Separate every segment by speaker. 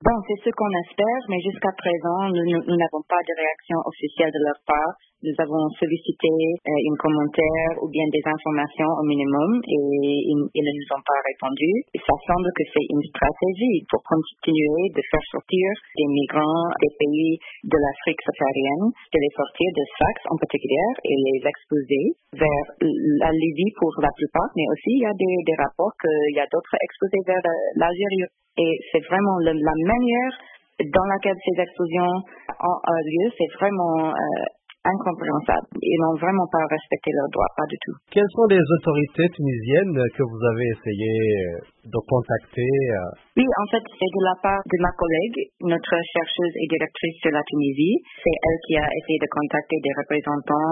Speaker 1: Bon, c'est ce qu'on espère, mais jusqu'à présent, nous n'avons pas de réaction officielle de leur part. Nous avons sollicité un commentaire ou bien des informations au minimum et ils ne nous ont pas répondu. Et ça semble que c'est une stratégie pour continuer de faire sortir des migrants des pays de l'Afrique subsaharienne, de les sortir de Sfax en particulier et les exposer vers la Libye pour la plupart, mais aussi il y a des rapports qu'il y a d'autres exposés vers l'Algérie. Et c'est vraiment la manière dans laquelle ces explosions ont lieu, c'est vraiment incompréhensible. Ils n'ont vraiment pas respecté leurs droits, pas du tout.
Speaker 2: Quelles sont les autorités tunisiennes que vous avez essayé de contacter?
Speaker 1: Oui, en fait, c'est de la part de ma collègue, notre chercheuse et directrice sur la Tunisie. C'est elle qui a essayé de contacter des représentants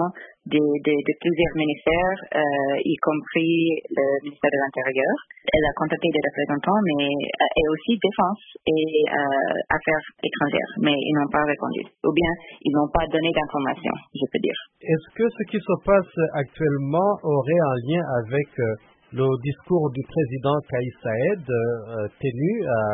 Speaker 1: de plusieurs ministères, y compris le ministère de l'Intérieur. Elle a contacté des représentants, et aussi Défense et Affaires étrangères, mais ils n'ont pas répondu. Ou bien, ils n'ont pas donné d'informations, je peux dire.
Speaker 2: Est-ce que ce qui se passe actuellement aurait un lien avec le discours du président Kais Saied tenu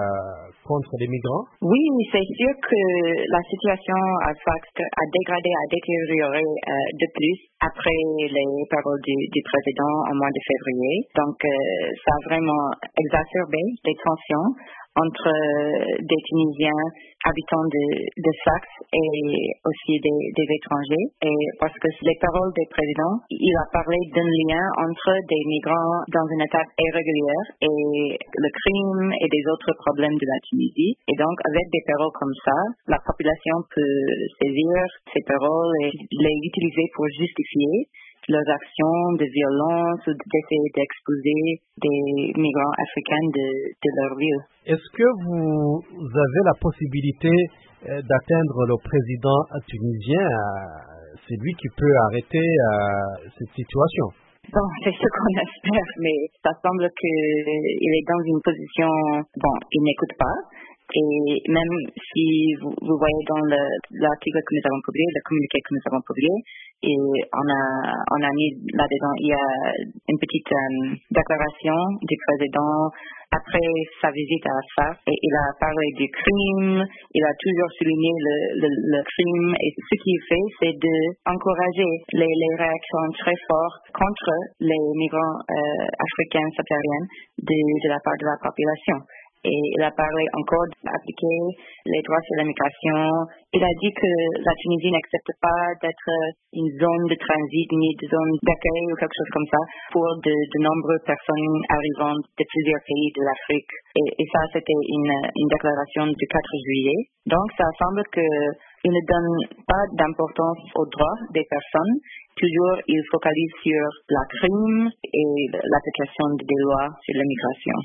Speaker 2: contre les migrants?
Speaker 1: Oui, c'est sûr que la situation à Sfax a dégradé, a détérioré de plus après les paroles du président au mois de février. Donc, ça a vraiment exacerbé les tensions entre des Tunisiens habitants de Sfax et aussi des étrangers. Et parce que les paroles du président, il a parlé d'un lien entre des migrants dans une attaque irrégulière et le crime et des autres problèmes de la Tunisie. Et donc, avec des paroles comme ça, la population peut saisir ces paroles et les utiliser pour justifier leurs actions de violence ou d'essayer d'exposer des migrants africains de leur ville.
Speaker 2: Est-ce que vous avez la possibilité d'atteindre le président tunisien? C'est lui qui peut arrêter cette situation.
Speaker 1: Bon, c'est ce qu'on espère, mais ça semble qu'il est dans une position, il n'écoute pas. Et même si vous voyez dans l'article que nous avons publié, le communiqué que nous avons publié, et on a mis là-dedans, il y a une petite déclaration du président après sa visite à Sfax, et il a parlé du crime, il a toujours souligné le crime, et ce qu'il fait, c'est d'encourager les réactions très fortes contre les migrants africains subsahariens de la part de la population. Et il a parlé encore d'appliquer les droits sur l'immigration. Il a dit que la Tunisie n'accepte pas d'être une zone de transit ni une zone d'accueil ou quelque chose comme ça pour de nombreuses personnes arrivant de plusieurs pays de l'Afrique. Et ça, c'était une déclaration du 4 juillet. Donc, ça semble qu'il ne donne pas d'importance aux droits des personnes. Toujours, il focalise sur la crime et l'application des lois sur l'immigration.